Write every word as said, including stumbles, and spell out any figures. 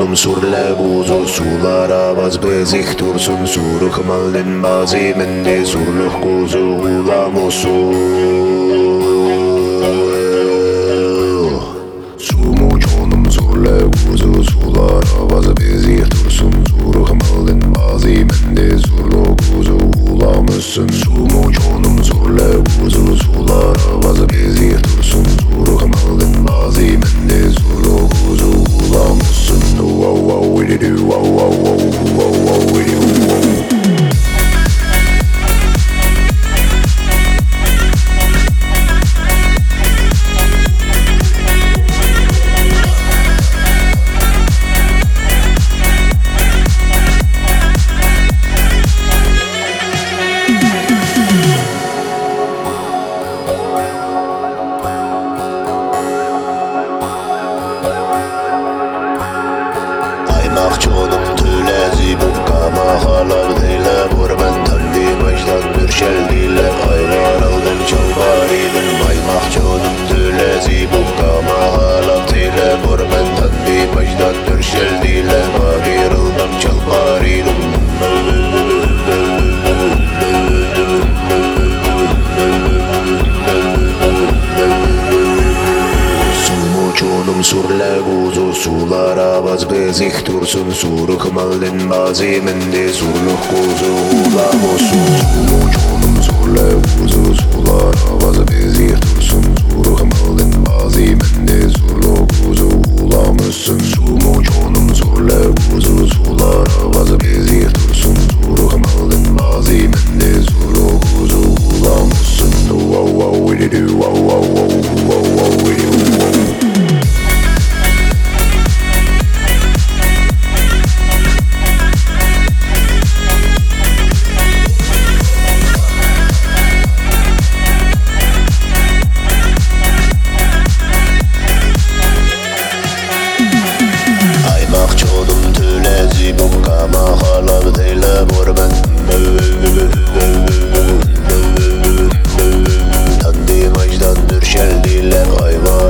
çoğunum surle buzu sulara vaz bezik dursun suru kımalın bazi mende surluk kuzu ulamusu sumu çoğunum surle buzu sulara vaz bezik dursun suru kımalın bazi mende surluk kuzu ulamusun sumu çoğunum surle buzu sulara vaz bezik dursun suru kımalın bazi mende surluk kuzu ulamusun wow wow we do wow wow wow wow wow we do wow. Çoğunum tülezi bukkama halar deyle Vurmen tandı mecdan mürşel deyle Aylar aldım çalbarıydım Aymak çoğunum tülezi bukkama halar deyle Vurmen tandı mecdan mürşel deyle Magir aldım çalbarıydım çoğunum surle buzu sulara vaz bezik dursun suru kımalın bazi mende surluk kuzu ulamusun sumu çoğunum surle buzu sulara vaz bezik dursun suru kımalın bazi mende surluk kuzu ulamusun sumu çoğunum surle buzu sulara vaz bezik dursun suru kımalın bazi mende surluk kuzu ulamusun wow wow we do wow wow wow wow wow we do wow. Çoğunum tülezi bukkama halar deyle Vurmen tandı mecdan mürşel deyle Ayvar